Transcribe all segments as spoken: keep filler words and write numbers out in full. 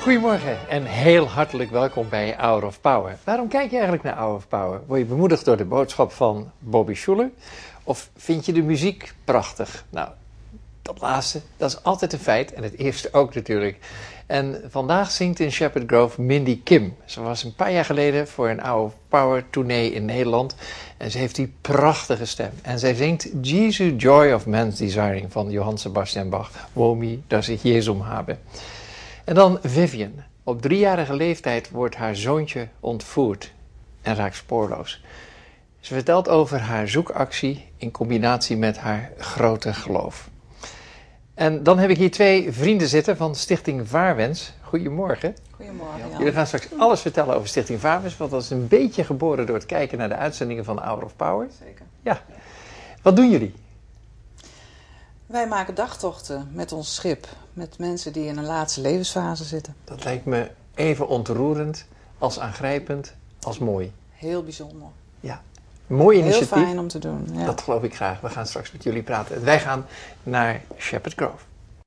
Goedemorgen en heel hartelijk welkom bij Hour of Power. Waarom kijk je eigenlijk naar Hour of Power? Word je bemoedigd door de boodschap van Bobby Schuller? Of vind je de muziek prachtig? Nou, dat laatste, dat is altijd een feit en het eerste ook natuurlijk. En vandaag zingt in Shepherd Grove Mindy Kim. Ze was een paar jaar geleden voor een Hour of Power tournee in Nederland. En ze heeft die prachtige stem. En zij zingt Jesus Joy of Man's Desiring van Johann Sebastian Bach. Womi, dass ich Jesum habe. En dan Vivian. Op driejarige leeftijd wordt haar zoontje ontvoerd en raakt spoorloos. Ze vertelt over haar zoekactie in combinatie met haar grote geloof. En dan heb ik hier twee vrienden zitten van Stichting Vaarwens. Goedemorgen. Goedemorgen, Jan. Jullie gaan straks alles vertellen over Stichting Vaarwens, want dat is een beetje geboren door het kijken naar de uitzendingen van Hour of Power. Zeker. Ja. Wat doen jullie? Wij maken dagtochten met ons schip, met mensen die in een laatste levensfase zitten. Dat lijkt me even ontroerend, als aangrijpend, als mooi. Heel bijzonder. Ja, mooi initiatief. Heel fijn om te doen. Ja. Dat geloof ik graag. We gaan straks met jullie praten. Wij gaan naar Shepherd Grove.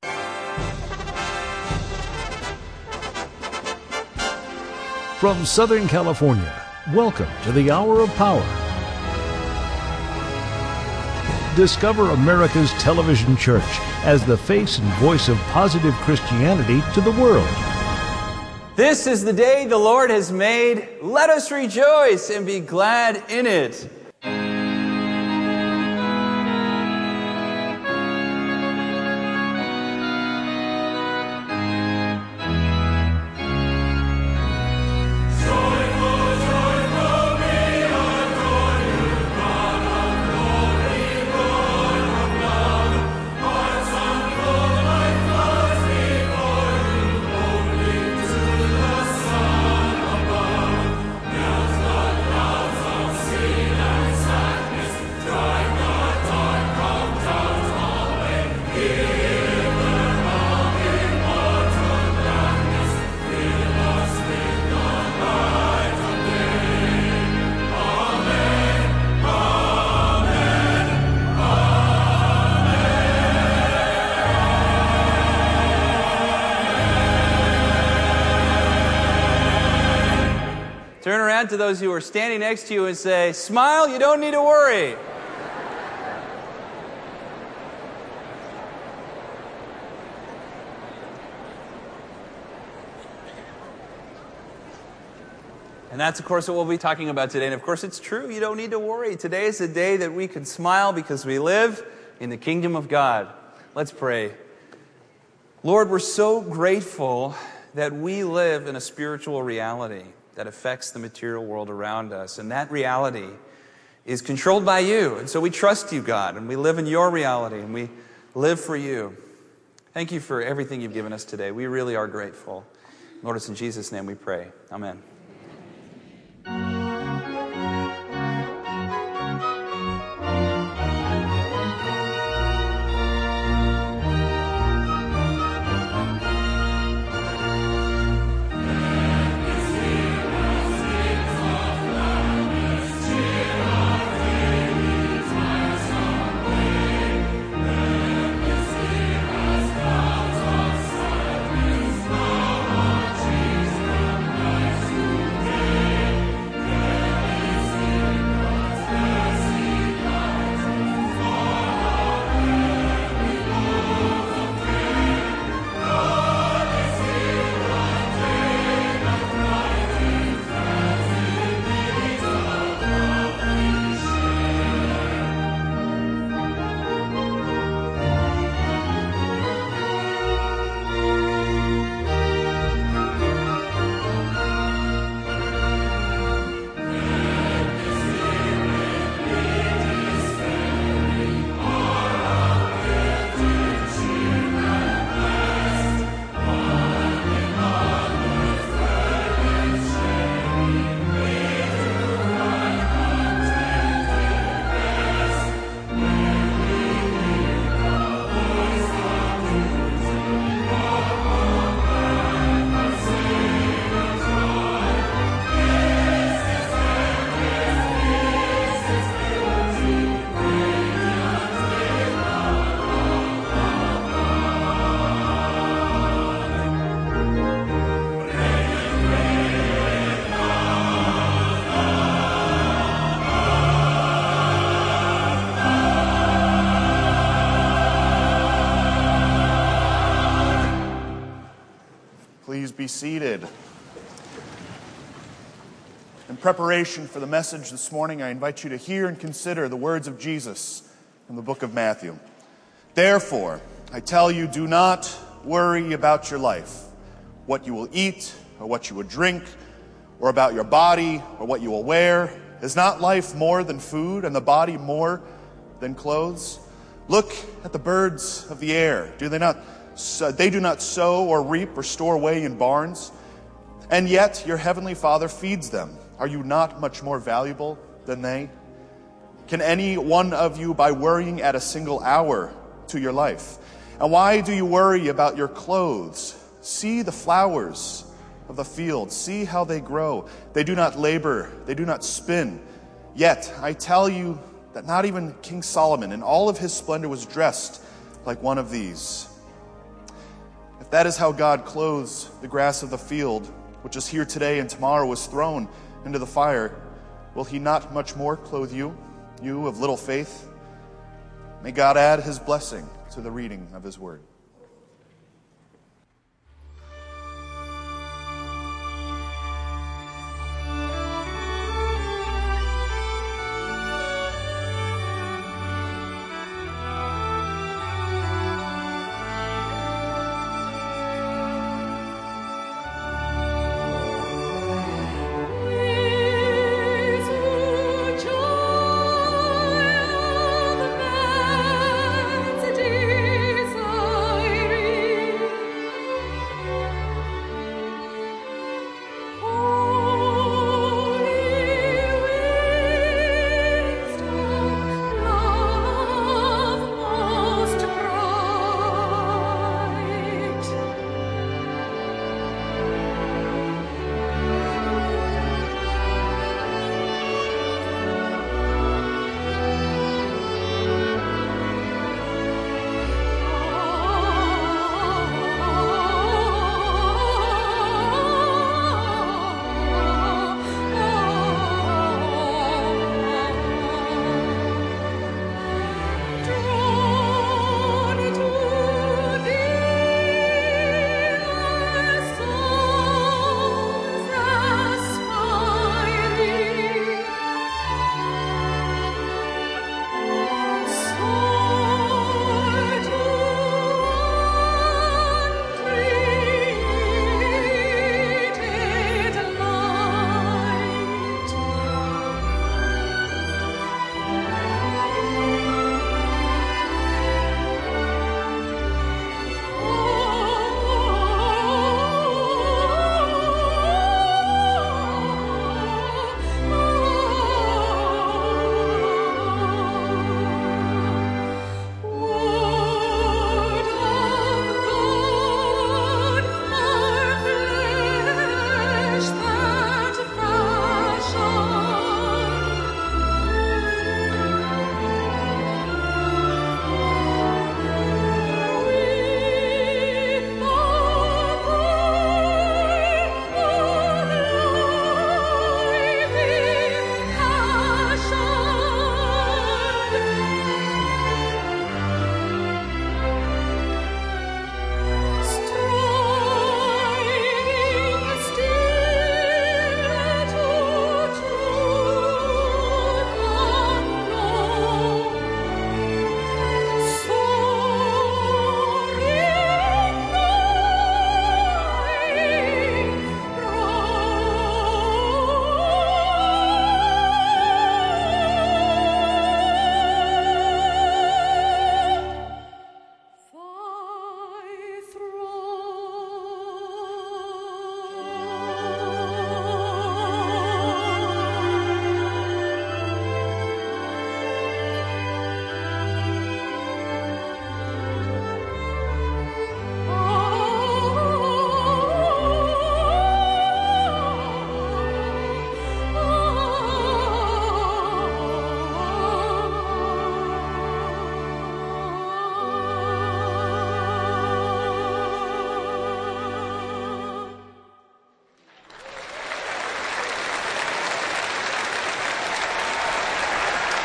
From Southern California, welcome to the Hour of Power. Discover America's television church as the face and voice of positive Christianity to the world. This is the day the Lord has made. Let us rejoice and be glad in it. Turn around to those who are standing next to you and say, smile, you don't need to worry. And that's, of course, what we'll be talking about today. And, of course, it's true. You don't need to worry. Today is a day that we can smile because we live in the kingdom of God. Let's pray. Lord, we're so grateful that we live in a spiritual reality that affects the material world around us. And that reality is controlled by you. And so we trust you, God, and we live in your reality, and we live for you. Thank you for everything you've given us today. We really are grateful. Lord, it's in Jesus' name we pray. Amen. be seated. In preparation for the message this morning, I invite you to hear and consider the words of Jesus from the book of Matthew. Therefore, I tell you, do not worry about your life, what you will eat or what you will drink, or about your body or what you will wear. Is not life more than food, and the body more than clothes? Look at the birds of the air. Do they not? They do not sow or reap or store away in barns, and yet your heavenly Father feeds them. Are you not much more valuable than they? Can any one of you, by worrying, add a single hour to your life? And why do you worry about your clothes? See the flowers of the field. See how they grow. They do not labor. They do not spin. Yet I tell you that not even King Solomon in all of his splendor was dressed like one of these. If that is how God clothes the grass of the field, which is here today and tomorrow is thrown into the fire, will he not much more clothe you, you of little faith? May God add his blessing to the reading of his word.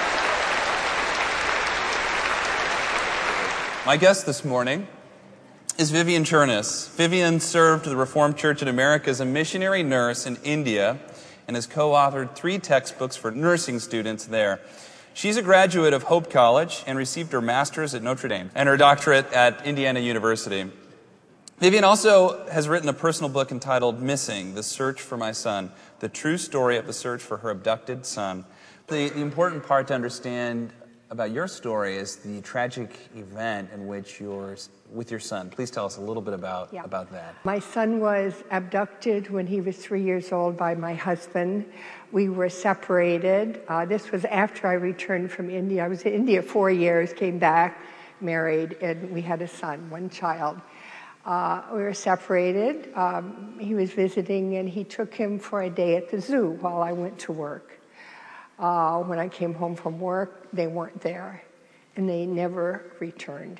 My guest this morning is Vivian Chernis. Vivian served the Reformed Church in America as a missionary nurse in India and has co-authored three textbooks for nursing students there. She's a graduate of Hope College and received her master's at Notre Dame and her doctorate at Indiana University. Vivian also has written a personal book entitled Missing, The Search for My Son, the true story of the search for her abducted son. The, the important part to understand about your story is the tragic event in which you're with your son. Please tell us a little bit about, yeah. about that. My son was abducted when he was three years old by my husband. We were separated. Uh, this was after I returned from India. I was in India four years, came back, married, and we had a son, one child. Uh, we were separated. Um, he was visiting, and he took him for a day at the zoo while I went to work. Uh, when I came home from work, they weren't there, and they never returned.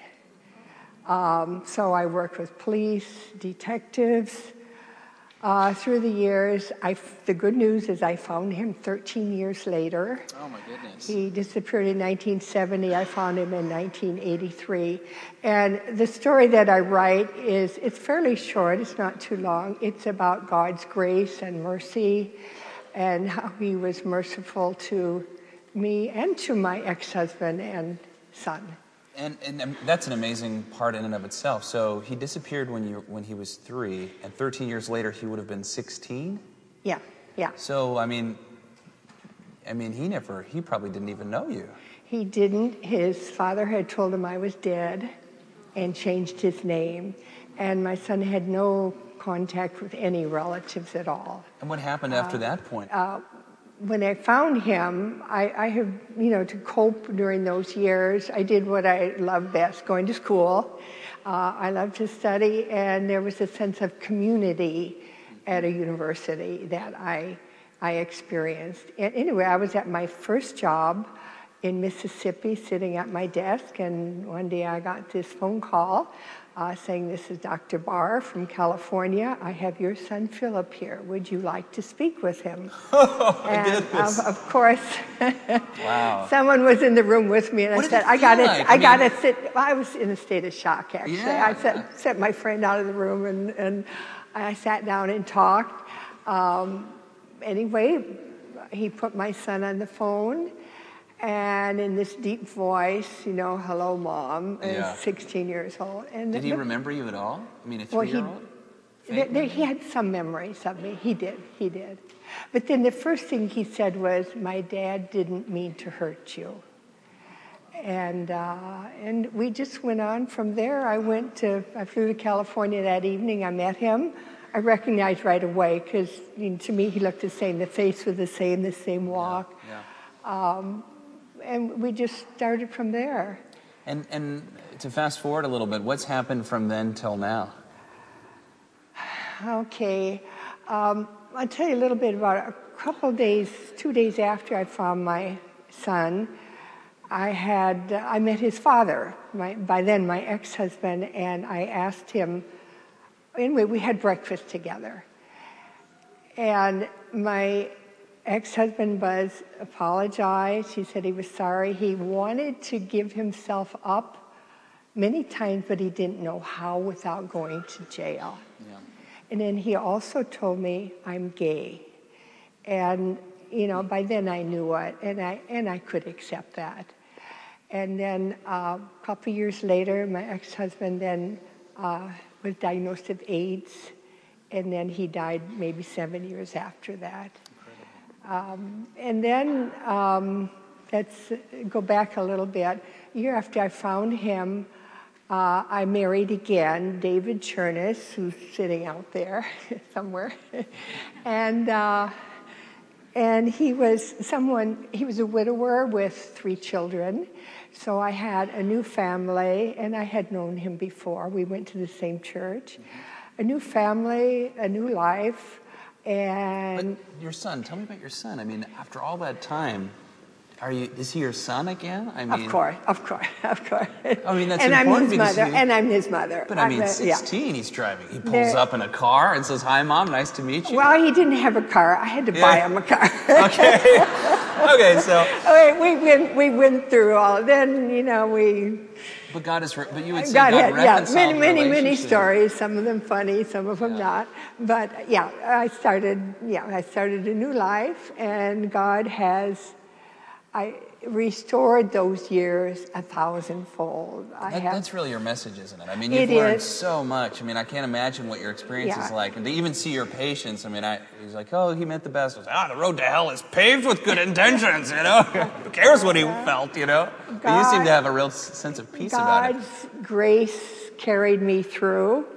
Um, so I worked with police, detectives. Uh, through the years, I, the good news is I found him thirteen years later. Oh, my goodness. He disappeared in nineteen seventy. I found him in nineteen eighty-three. And the story that I write is, it's fairly short. It's not too long. It's about God's grace and mercy and how he was merciful to me and to my ex-husband and son. And, and um, that's an amazing part in and of itself. So he disappeared when you when he was three, and thirteen years later he would have been sixteen? Yeah, yeah. So, I mean, I mean, he never, he probably didn't even know you. He didn't. His father had told him I was dead and changed his name. And my son had no contact with any relatives at all. And what happened after uh, that point? Uh, when I found him, I, I have, you know, to cope during those years, I did what I loved best, going to school. Uh, I loved to study, and there was a sense of community at a university that I, I experienced. And anyway, I was at my first job in Mississippi, sitting at my desk, and one day I got this phone call Uh, saying, "This is Doctor Barr from California. I have your son Philip here. Would you like to speak with him?" Oh, my and goodness. Of, of course, wow. Someone was in the room with me, and what I said, "I got to, like? I, I mean, got to sit." Well, I was in a state of shock, actually. Yeah, I set, yeah. set my friend out of the room, and, and I sat down and talked. Um, anyway, he put my son on the phone. And in this deep voice, you know, "Hello, Mom," and Yeah. sixteen years old. And Did the, he remember you at all? I mean, a well, three-year-old? he, there, there, he had some memories of me. He did, he did. But then the first thing he said was, "My dad didn't mean to hurt you." And uh, and we just went on from there. I went to, I flew to California that evening. I met him. I recognized right away, because you know, to me he looked the same. The face was the same, the same walk. Yeah. yeah. Um, And we just started from there. And and to fast forward a little bit, what's happened from then till now? Okay. Um, I'll tell you a little bit about it. A couple days, two days after I found my son, I had, uh, I met his father, my, by then my ex-husband, and I asked him, anyway, we had breakfast together. And my ex-husband Buzz apologized. He said he was sorry. He wanted to give himself up many times, but he didn't know how without going to jail. Yeah. And then he also told me I'm gay. And, you know, by then I knew it, and I, and I could accept that. And then uh, a couple years later, my ex-husband then uh, was diagnosed with AIDS, and then he died maybe seven years after that. Um, and then, um, let's go back a little bit. A year after I found him, uh, I married again, David Chernis, who's sitting out there somewhere. and uh, and he was someone, he was a widower with three children. So I had a new family, and I had known him before. We went to the same church. A new family, a new life. And but your son, tell me about your son. I mean, after all that time, are you? Is he your son again? I mean, of course, of course, of course. I mean, that's and important. I'm his mother, he, and I'm his mother. But I mean, I'm, sixteen, yeah. He's driving. He pulls there, up in a car and says, "Hi, Mom. Nice to meet you." Well, he didn't have a car. I had to yeah. buy him a car. okay. Okay. So. we, we went. We went through all. Then you know we. But God is, re- but you would say God God, had, yeah, reconciled many, many, many relationships. stories. Some of them funny, some of them Yeah. not. But yeah, I started. Yeah, I started a new life, and God has, I restored those years a thousandfold. I That, have. that's really your message, isn't it? I mean, It you've learned is. so much. I mean, I can't imagine what your experience is Yeah. like. And to even see your patience, I mean, I, he's like, oh, he meant the best. I was like, ah, the road to hell is paved with good intentions, you know? Who cares what he felt, you know? But you seem to have a real s- sense of peace about it. God's grace carried me through.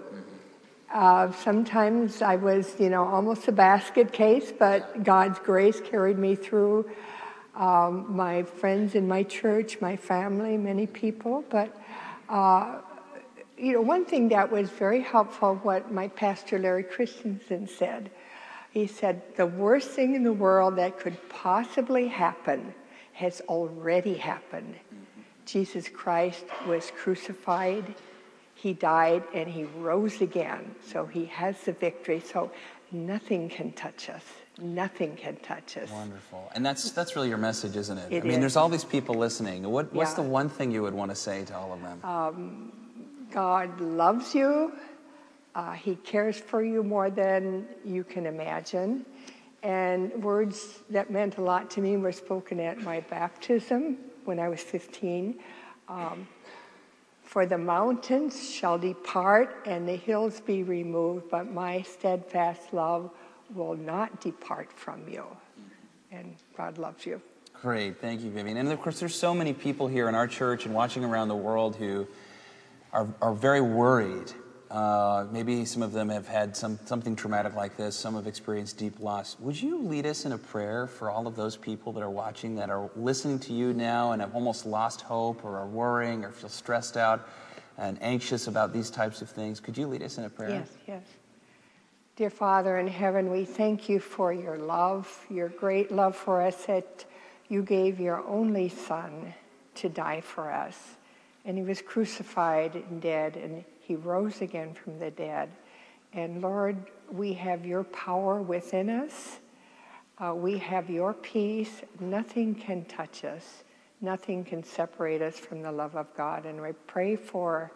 Uh, sometimes I was, you know, almost a basket case, but God's grace carried me through. Um, my friends in my church, my family, many people. But, uh, you know, one thing that was very helpful, what my pastor Larry Christensen said, he said, the worst thing in the world that could possibly happen has already happened. Jesus Christ was crucified, he died, and he rose again. So he has the victory. So nothing can touch us. Nothing can touch us. Wonderful. And that's that's really your message, isn't it? It I mean, is. there's all these people listening. What, what's Yeah. the one thing you would want to say to all of them? Um, God loves you. Uh, he cares for you more than you can imagine. And words that meant a lot to me were spoken at my baptism when I was fifteen. Um, For the mountains shall depart and the hills be removed, but my steadfast love will not depart from you. And God loves you. Great. Thank you, Vivian. And of course, there's so many people here in our church and watching around the world who are, are very worried. Uh, maybe some of them have had some something traumatic like this. Some have experienced deep loss. Would you lead us in a prayer for all of those people that are watching, that are listening to you now and have almost lost hope or are worrying or feel stressed out and anxious about these types of things? Could you lead us in a prayer? Yes, yes. Dear Father in heaven, we thank you for your love, your great love for us, that you gave your only Son to die for us. And he was crucified and dead, and he rose again from the dead. And Lord, we have your power within us. Uh, we have your peace. Nothing can touch us. Nothing can separate us from the love of God. And I pray for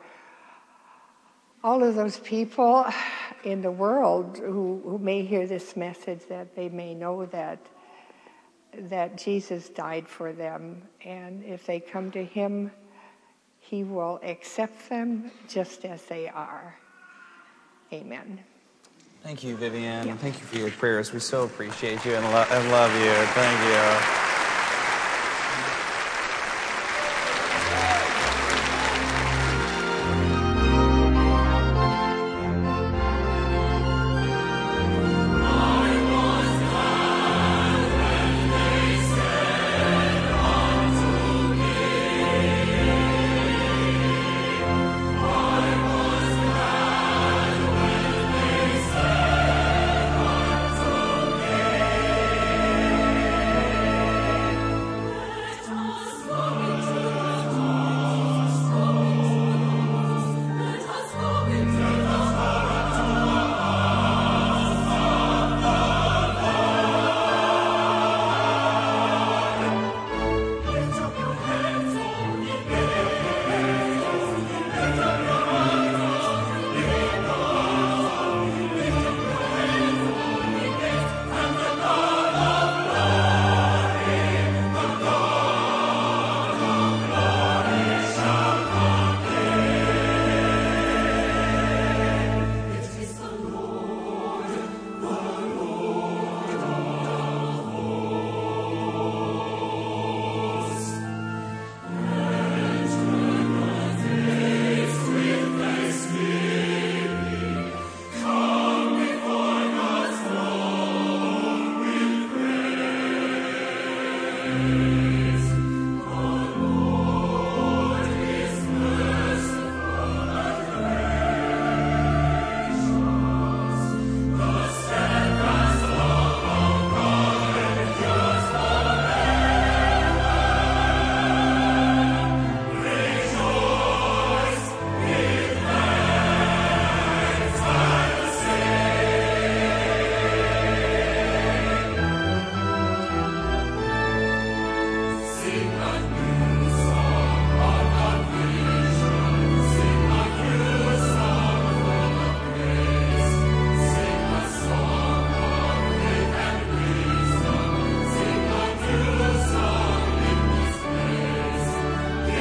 all of those people in the world who, who may hear this message, that they may know that that Jesus died for them. And if they come to him, he will accept them just as they are. Amen. Thank you, Vivian. Yeah. Thank you for your prayers. We so appreciate you and, lo- and love you. Thank you.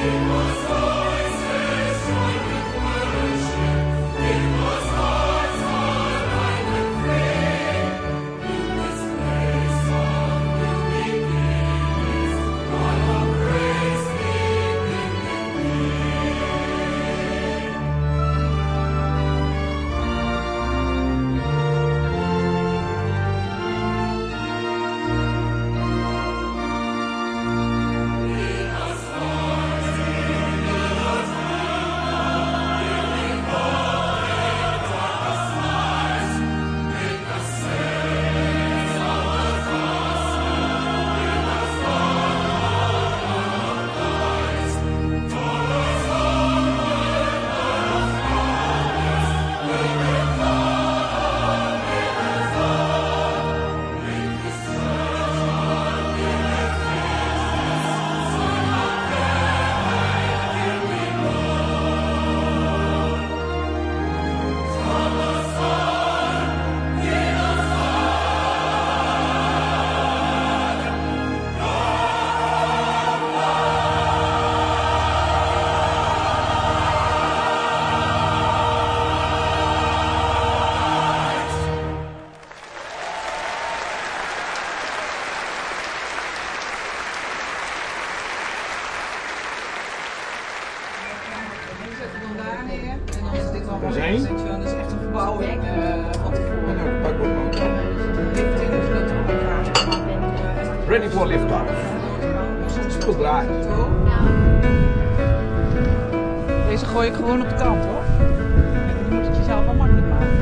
Dat is één. Dat is echt een verbouwing uh, van tevoren. Ready for liftoff. Speel draait. Deze gooi ik gewoon op de kant, hoor. Dan moet het jezelf wel makkelijk maken.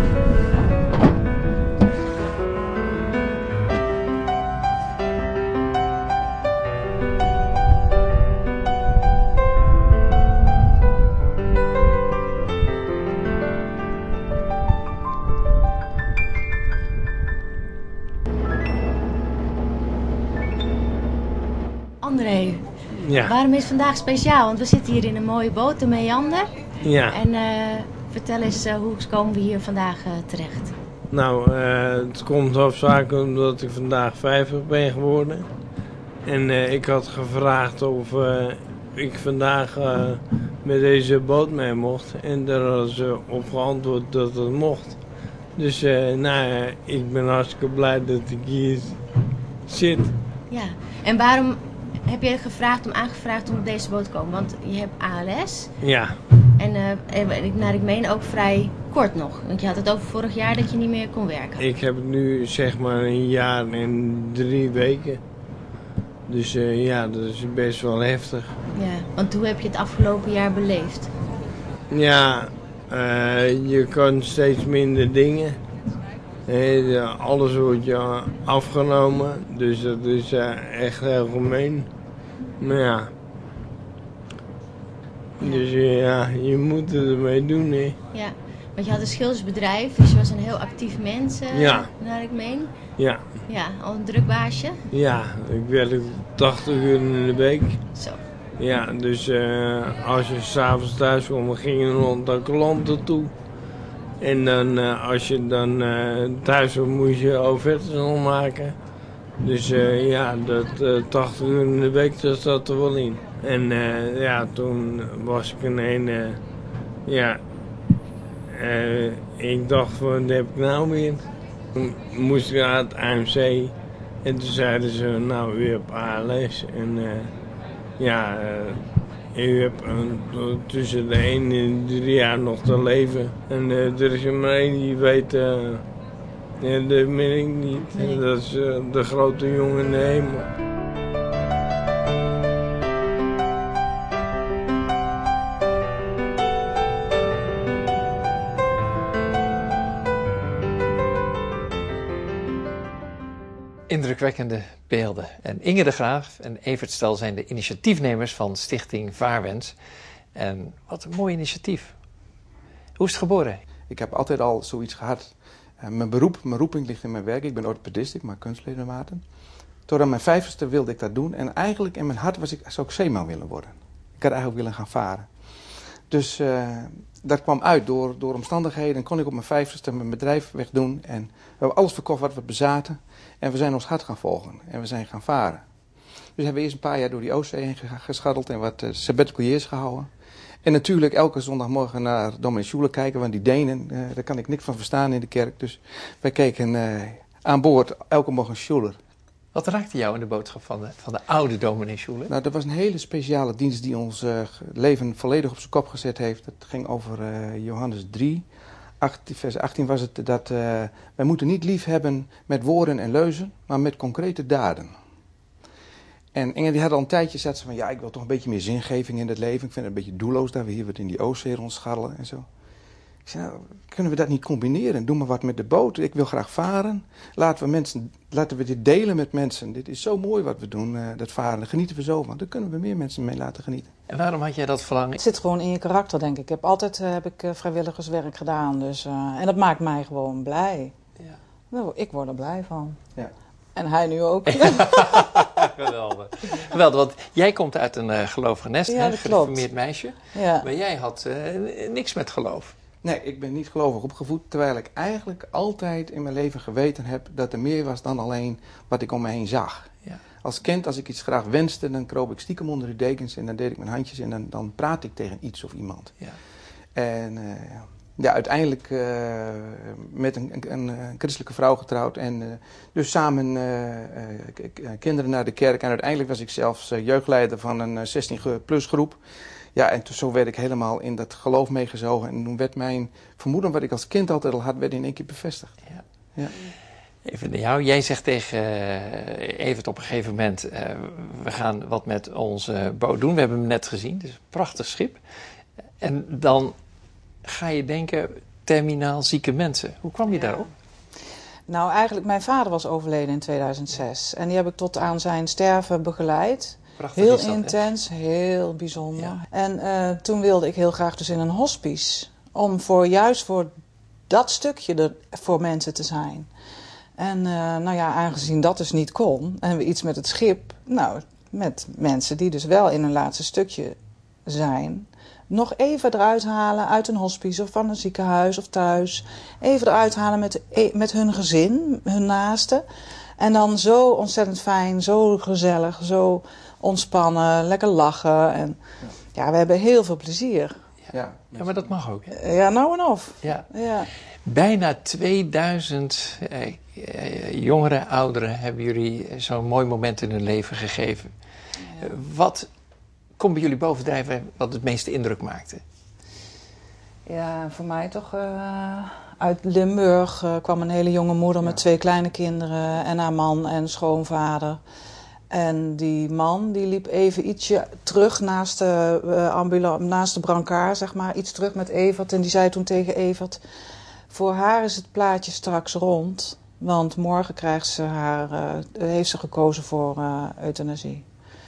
André, Ja. waarom is vandaag speciaal? Want we zitten hier in een mooie boot, de Meander. Ja. En uh, vertel eens, uh, hoe komen we hier vandaag uh, terecht? Nou, uh, het komt hoofdzakelijk omdat ik vandaag vijftig ben geworden. En uh, ik had gevraagd of uh, ik vandaag uh, met deze boot mee mocht. En daar hadden ze op geantwoord dat het mocht. Dus uh, nou, uh, ik ben hartstikke blij dat ik hier zit. Ja, en waarom heb je gevraagd om aangevraagd om op deze boot te komen? Want je hebt A L S. Ja. En uh, naar ik meen ook vrij kort nog. Want je had het over vorig jaar dat je niet meer kon werken. Ik heb het nu zeg maar een jaar en drie weken. Dus uh, ja, dat is best wel heftig. Ja, want hoe heb je het afgelopen jaar beleefd? Ja, uh, je kan steeds minder dingen. He, alles wordt je afgenomen, dus dat is uh, echt heel gemeen. Maar ja, dus uh, ja, je moet het ermee doen, hè. Ja, want je had een schildersbedrijf, dus je was een heel actief mens, uh, ja. naar ik meen. Ja. Ja, al een druk baasje. Ja, ik werk tachtig uur in de week. Zo. Ja, dus uh, als je s'avonds thuis kwam, dan ging je rond naar klanten toe. En dan, uh, als je dan uh, thuis was, moest je offertes nog maken. Dus uh, ja, dat uh, tachtig uur in de week, dat zat er wel in. En uh, ja, toen was ik ineens, uh, ja, uh, ik dacht van, wat heb ik nou weer? Toen moest ik naar het A M C en toen zeiden ze, nou, u hebt A L S. En uh, ja, uh, u hebt uh, tussen de één en drie jaar nog te leven. En uh, er is er maar één die weet, uh, ja, dat ben ik niet. Nee. Dat is uh, de grote jongen in de hemel. Indrukwekkende beelden. En Inge de Graaf en Evert Stel zijn de initiatiefnemers van Stichting Vaarwens. En wat een mooi initiatief. Hoe is het geboren? Ik heb altijd al zoiets gehad. Uh, mijn beroep, mijn roeping ligt in mijn werk. Ik ben orthopedist, ik maak kunstledematen. Tot aan mijn vijftigste wilde ik dat doen. En eigenlijk in mijn hart was ik, zou ik zeeman willen worden. Ik had eigenlijk willen gaan varen. Dus uh, dat kwam uit door, door omstandigheden. Kon ik op mijn vijftigste mijn bedrijf wegdoen. En we hebben alles verkocht wat we bezaten. En we zijn ons hart gaan volgen. En we zijn gaan varen. Dus hebben we eerst een paar jaar door die Oostzee heen geschaddeld en wat uh, sabbatical years gehouden. En natuurlijk elke zondagmorgen naar dominee Schuler kijken, want die Denen, uh, daar kan ik niks van verstaan in de kerk. Dus wij keken uh, aan boord elke morgen Schuler. Wat raakte jou in de boodschap van de, van de oude dominee Schuler? Nou, dat was een hele speciale dienst die ons uh, leven volledig op zijn kop gezet heeft. Het ging over uh, Johannes drie, achttien, vers achttien was het dat uh, wij moeten niet lief hebben met woorden en leuzen, maar met concrete daden. En Inge die had al een tijdje zat ze van, ja, ik wil toch een beetje meer zingeving in het leven. Ik vind het een beetje doelloos dat we hier wat in die Oostzee rondscharrelen en zo. Ik zei, nou, kunnen we dat niet combineren? Doe maar wat met de boot. Ik wil graag varen. Laten we, mensen, laten we dit delen met mensen. Dit is zo mooi wat we doen, uh, dat varen. Daar genieten we zo van. Daar kunnen we meer mensen mee laten genieten. En waarom had jij dat verlangen? Het zit gewoon in je karakter, denk ik. Ik heb altijd uh, heb ik, uh, vrijwilligerswerk gedaan. Dus, uh, en dat maakt mij gewoon blij. Ja. Nou, ik word er blij van. Ja. En hij nu ook. Geweldig. Geweldig, want jij komt uit een uh, gelovige nest, ja, een gereformeerd meisje. Ja. Maar jij had uh, niks met geloof. Nee, ik ben niet gelovig opgevoed, terwijl ik eigenlijk altijd in mijn leven geweten heb dat er meer was dan alleen wat ik om me heen zag. Ja. Als kind, als ik iets graag wenste, dan kroop ik stiekem onder de dekens en dan deed ik mijn handjes en dan, dan praat ik tegen iets of iemand. Ja. En uh, ja, uiteindelijk uh, met een, een, een christelijke vrouw getrouwd en uh, dus samen uh, uh, kinderen naar de kerk. En uiteindelijk was ik zelfs uh, jeugdleider van een zestien plus groep. Ja, en toen, zo werd ik helemaal in dat geloof meegezogen. En toen werd mijn vermoeden, wat ik als kind altijd al had, werd in één keer bevestigd. Ja. Ja. Even naar jou. Jij zegt tegen uh, Evert op een gegeven moment, uh, we gaan wat met onze boot doen. We hebben hem net gezien, het is een prachtig schip. En dan ga je denken, terminaal zieke mensen. Hoe kwam je ja. daarop? Nou, eigenlijk, mijn vader was overleden in tweeduizend zes. En die heb ik tot aan zijn sterven begeleid. Prachtig heel dat, intens, hè? Heel bijzonder. Ja. En uh, toen wilde ik heel graag dus in een hospice. Om voor, juist voor dat stukje er voor mensen te zijn. En uh, nou ja, aangezien dat dus niet kon, en we iets met het schip, nou, met mensen die dus wel in een laatste stukje zijn, nog even eruit halen uit een hospice of van een ziekenhuis of thuis. Even eruit halen met, met hun gezin, hun naasten. En dan zo ontzettend fijn, zo gezellig, zo ontspannen, lekker lachen. En ja, ja we hebben heel veel plezier. Ja, ja, maar dat mag ook. Hè? Ja, nou en of. Ja. Ja. Bijna tweeduizend eh, eh, jongeren, ouderen hebben jullie zo'n mooi moment in hun leven gegeven. Ja. Uh, wat komt bij jullie bovendrijven wat het meeste indruk maakte? Ja, voor mij toch uh, uit Limburg uh, kwam een hele jonge moeder ja. met twee kleine kinderen en haar man en schoonvader. En die man die liep even ietsje terug naast de, uh, ambula- naast de brancard, zeg maar, iets terug met Evert. En die zei toen tegen Evert, voor haar is het plaatje straks rond, want morgen krijgt ze haar, uh, heeft ze gekozen voor uh, euthanasie.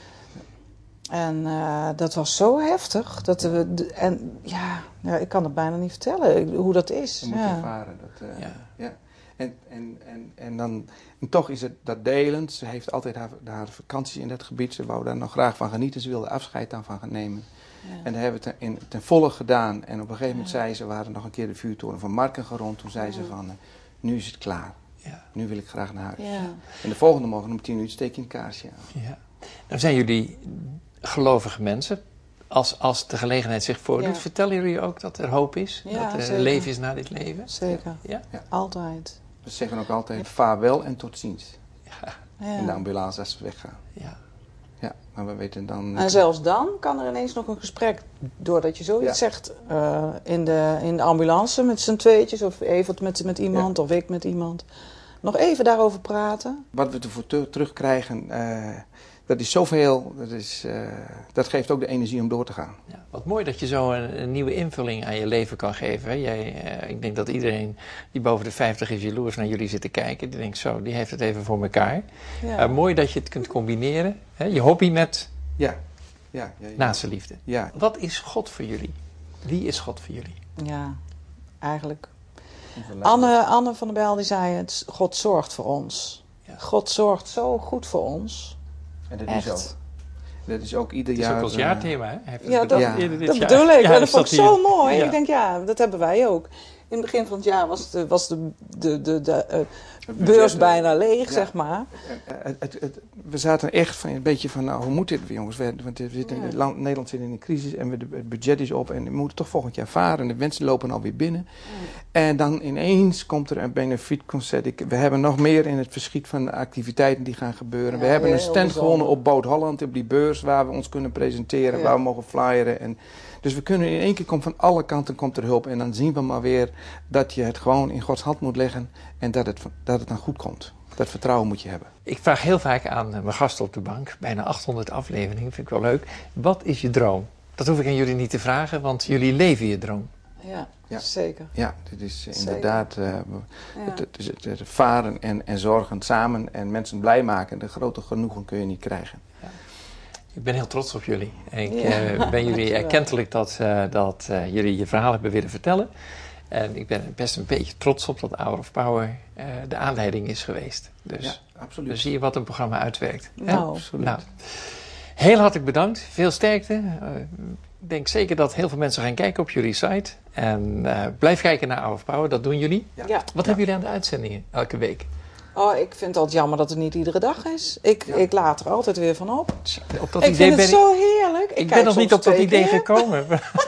En uh, dat was zo heftig. Dat we, en ja, ja, ik kan het bijna niet vertellen hoe dat is. Dat moet je ja. ervaren. Dat, uh, ja. Ja. En, en, en, en, dan, en toch is het dat delend. Ze heeft altijd haar, haar vakanties in dat gebied. Ze wou daar nog graag van genieten. Ze wilde afscheid daarvan gaan nemen. Ja. En dat hebben we ten, in, ten volle gedaan. En op een gegeven moment ja. zei ze, we hadden nog een keer de vuurtoren van Marken gerond. Toen zei ja. ze van, uh, nu is het klaar. Ja. Nu wil ik graag naar huis. Ja. En de volgende morgen om tien uur steek je een kaarsje aan. Ja. Nou zijn jullie gelovige mensen. Als, als de gelegenheid zich voordoet, ja. vertellen jullie ook dat er hoop is? Ja, dat er zeker. leven is na dit leven? Zeker, ja? Ja. Altijd. We zeggen ook altijd vaarwel en tot ziens. Ja. Ja. In de ambulance als we weggaan. Ja. Ja, maar we weten dan... En zelfs dan kan er ineens nog een gesprek, doordat je zoiets ja. zegt uh, in, de, in de ambulance met z'n tweetjes, of Evert met, met iemand, ja. of ik met iemand. Nog even daarover praten. Wat we ervoor te, terugkrijgen... Uh, Dat is zoveel, dat, is, uh, dat geeft ook de energie om door te gaan. Ja, wat mooi dat je zo een, een nieuwe invulling aan je leven kan geven. Hè? Jij, uh, ik denk dat iedereen die boven de vijftig is jaloers naar jullie zit te kijken. Die denkt zo, die heeft het even voor elkaar. Ja. Uh, mooi dat je het kunt combineren. Hè? Je hobby met ja. Ja, ja, ja. naaste liefde. Ja. Wat is God voor jullie? Wie is God voor jullie? Ja, eigenlijk... Anne, Anne van der Bijl die zei het, God zorgt voor ons. Ja. God zorgt zo goed voor ons... En dat Echt. is ook. Dat is ook ieder jaar... Het is ook ons jaarthema, hè? Ja, dat, ja. dat bedoel ik. Ja, dat vond ik zo mooi. Ja. Ik denk, ja, dat hebben wij ook. In het begin van het jaar was de, was de, de, de, de uh, beurs bijna leeg, ja. zeg maar. Het, het, het, we zaten echt van, een beetje van, nou, hoe moet dit, jongens? We, want we zitten in, land, Nederland zit in een crisis en we, het budget is op en we moeten toch volgend jaar varen. En de mensen lopen alweer binnen. Ja. En dan ineens komt er een benefietconcert. Ik, we hebben nog meer in het verschiet van de activiteiten die gaan gebeuren. Ja, we hebben een stand gewonnen op Boot Holland, op die beurs waar we ons kunnen presenteren, ja. waar we mogen flyeren. En, dus we kunnen in één keer, komt van alle kanten komt er hulp. En dan zien we maar weer dat je het gewoon in Gods hand moet leggen en dat het, dat het dan goed komt. Dat vertrouwen moet je hebben. Ik vraag heel vaak aan mijn gasten op de bank, bijna achthonderd afleveringen, vind ik wel leuk. Wat is je droom? Dat hoef ik aan jullie niet te vragen, want jullie leven je droom. Ja, ja. zeker. Ja, dit is inderdaad uh, ja. het, het, is het, het varen en, en zorgen samen en mensen blij maken. De grote genoegen kun je niet krijgen. Ja. Ik ben heel trots op jullie. Ik ja. uh, ben jullie erkentelijk dat, uh, dat uh, jullie je verhaal hebben willen vertellen. En ik ben best een beetje trots op dat Hour of Power uh, de aanleiding is geweest. Dus ja, absoluut. Dan zie je wat een programma uitwerkt. Nou, absoluut. Nou, heel hartelijk bedankt. Veel sterkte. Uh, ik denk zeker dat heel veel mensen gaan kijken op jullie site. En uh, blijf kijken naar Hour of Power. Dat doen jullie. Ja. Wat ja. hebben jullie aan de uitzendingen elke week? Oh, ik vind het altijd jammer dat het niet iedere dag is. Ik, ja. ik laat er altijd weer van op. op dat ik idee vind het ben zo heerlijk. Ik, ik ben nog niet op dat idee keer. gekomen.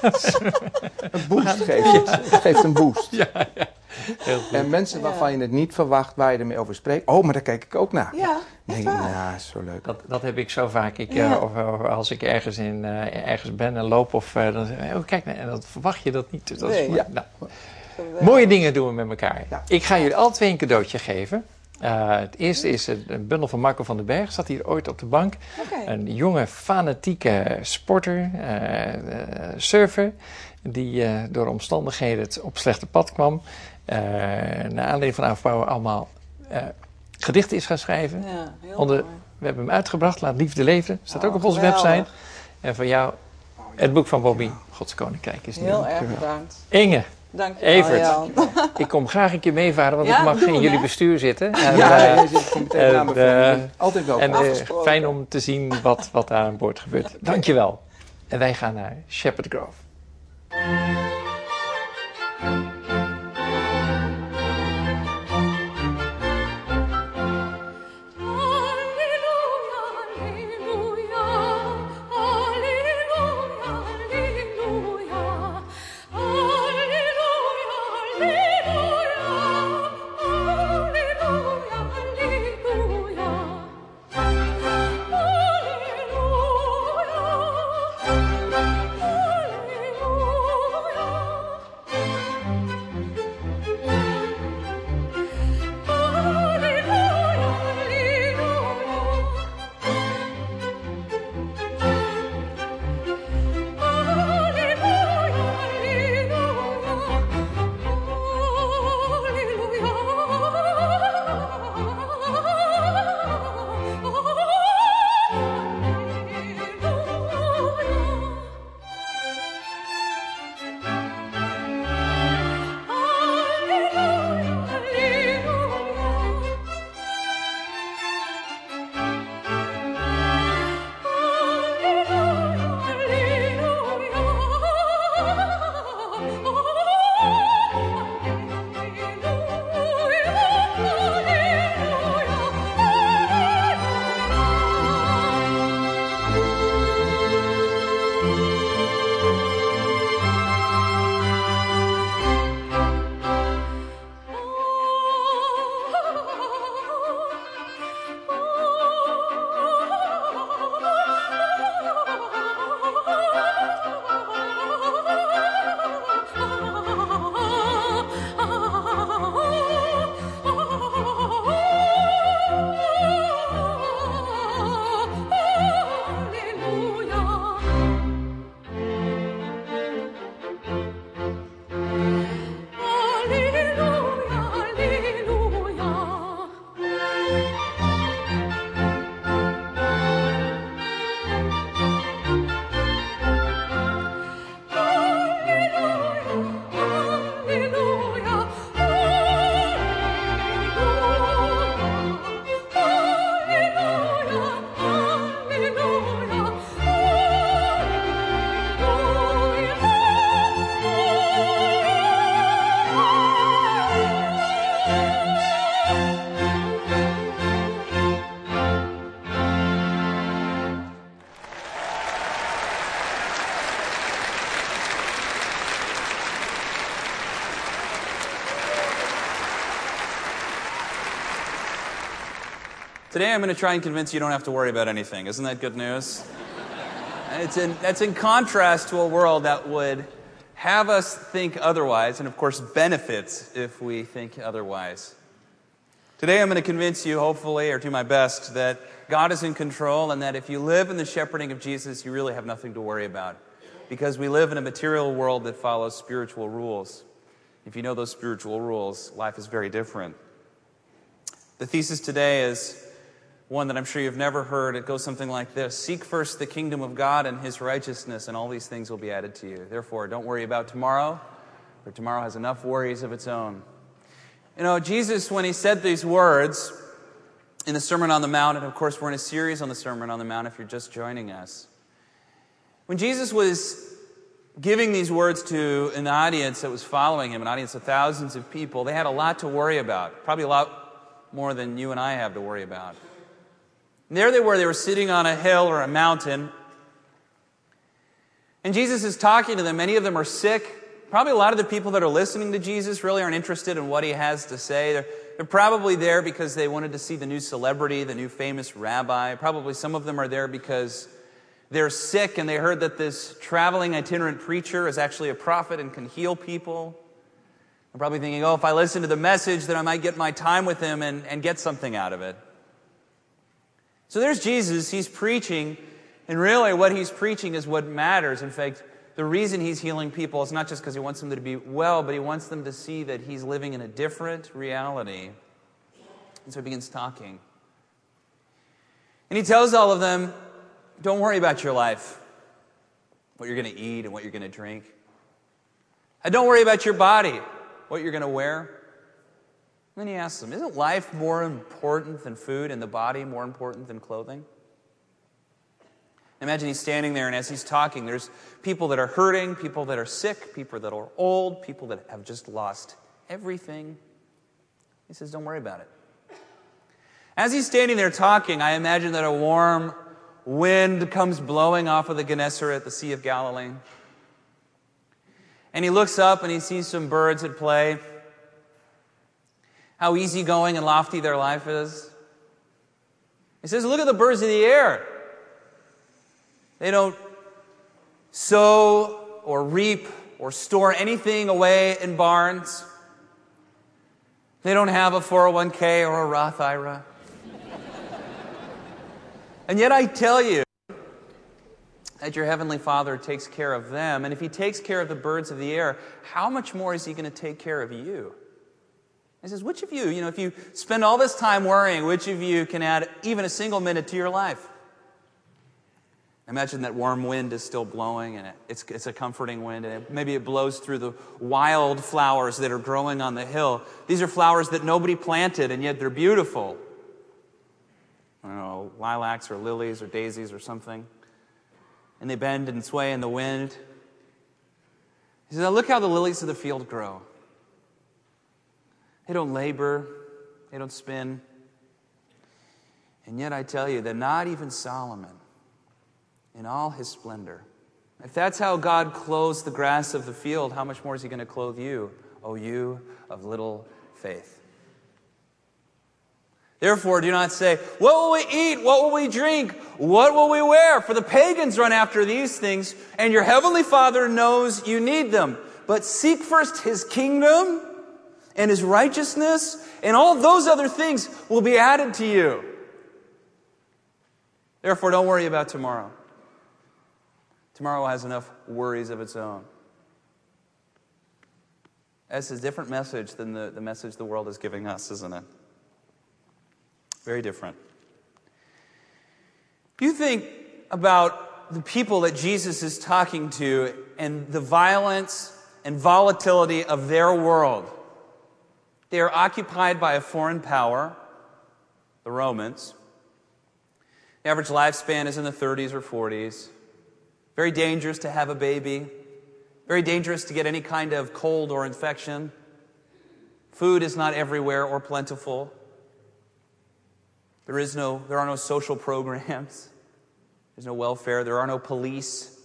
Een boost geeft je. Het geeft een boost. Ja, ja. Heel goed. En mensen waarvan je het niet verwacht, waar je ermee over spreekt. Oh, maar daar kijk ik ook naar. Ja, nee, ja, zo leuk. Dat, dat heb ik zo vaak. Ik, ja. uh, of, of als ik ergens, in, uh, ergens ben en loop, of, uh, dan zeg ik, oh, kijk, en dan verwacht je dat niet. Dus dat nee. is ja. nou, mooie dingen doen we met elkaar. Ja. Ik ga jullie alle twee een cadeautje geven. Uh, het eerste is een bundel van Marco van den Berg. Zat hier ooit op de bank. Okay. Een jonge, fanatieke sporter, uh, uh, surfer, die uh, door omstandigheden het op slechte pad kwam. Uh, naar aanleiding van Hour of Power allemaal uh, gedichten is gaan schrijven. Ja, heel Onder, mooi. we hebben hem uitgebracht, Laat Liefde Leven. Staat oh, ook op onze geweldig. website. En van jou, het boek van Bobby, Gods Koninkrijk is nu. Heel erg bedankt. Inge. Dank je Evert, wel, ik kom graag een keer meevaren, want ja, ik mag doen, in jullie hè? bestuur zitten. En, ja, uh, je zit meteen naar me uh, altijd welkom. En uh, fijn om te zien wat, wat daar aan boord gebeurt. Okay. Dankjewel. En wij gaan naar Shepherd Grove. Today I'm going to try and convince you you don't have to worry about anything. Isn't that good news? And it's in, that's in contrast to a world that would have us think otherwise, and of course benefits if we think otherwise. Today I'm going to convince you, hopefully, or do my best, that God is in control and that if you live in the shepherding of Jesus, you really have nothing to worry about. Because we live in a material world that follows spiritual rules. If you know those spiritual rules, life is very different. The thesis today is one that I'm sure you've never heard. It goes something like this: seek first the kingdom of God and His righteousness, and all these things will be added to you. Therefore, don't worry about tomorrow, for tomorrow has enough worries of its own. You know, Jesus, when He said these words in the Sermon on the Mount, and of course we're in a series on the Sermon on the Mount if you're just joining us. When Jesus was giving these words to an audience that was following Him, an audience of thousands of people, they had a lot to worry about, probably a lot more than you and I have to worry about. And there they were, they were sitting on a hill or a mountain, and Jesus is talking to them. Many of them are sick. Probably a lot of the people that are listening to Jesus really aren't interested in what He has to say. They're, they're probably there because they wanted to see the new celebrity, the new famous rabbi. Probably some of them are there because they're sick and they heard that this traveling itinerant preacher is actually a prophet and can heal people. They're probably thinking, oh, if I listen to the message, then I might get my time with Him and, and get something out of it. So there's Jesus. He's preaching, and really what He's preaching is what matters. In fact, the reason He's healing people is not just because He wants them to be well, but He wants them to see that He's living in a different reality. And so He begins talking. And He tells all of them, don't worry about your life, what you're going to eat and what you're going to drink. And don't worry about your body, what you're going to wear. And then He asks them, isn't life more important than food and the body more important than clothing? Imagine He's standing there, and as He's talking, there's people that are hurting, people that are sick, people that are old, people that have just lost everything. He says, don't worry about it. As He's standing there talking, I imagine that a warm wind comes blowing off of the Gennesaret, the Sea of Galilee. And He looks up and He sees some birds at play. How easygoing and lofty their life is. He says, look at the birds of the air. They don't sow or reap or store anything away in barns. They don't have a four oh one k or a Roth I R A. And yet I tell you that your Heavenly Father takes care of them. And if He takes care of the birds of the air, how much more is He going to take care of you? He says, which of you, you know, if you spend all this time worrying, which of you can add even a single minute to your life? Imagine that warm wind is still blowing, and it's, it's a comforting wind, and it, maybe it blows through the wild flowers that are growing on the hill. These are flowers that nobody planted, and yet they're beautiful. I don't know, lilacs or lilies or daisies or something. And they bend and sway in the wind. He says, look how the lilies of the field grow. They don't labor. They don't spin. And yet I tell you that not even Solomon, in all his splendor, if that's how God clothes the grass of the field, how much more is He going to clothe you, O you of little faith? Therefore, do not say, what will we eat? What will we drink? What will we wear? For the pagans run after these things, and your Heavenly Father knows you need them. But seek first His kingdom and His righteousness, and all those other things will be added to you. Therefore, don't worry about tomorrow. Tomorrow has enough worries of its own. That's a different message than the, the message the world is giving us, isn't it? Very different. You think about the people that Jesus is talking to and the violence and volatility of their world. They are occupied by a foreign power, the Romans. The average lifespan is in the thirties or forties. Very dangerous to have a baby. Very dangerous to get any kind of cold or infection. Food is not everywhere or plentiful. There is no, there are no social programs. There's no welfare. There are no police.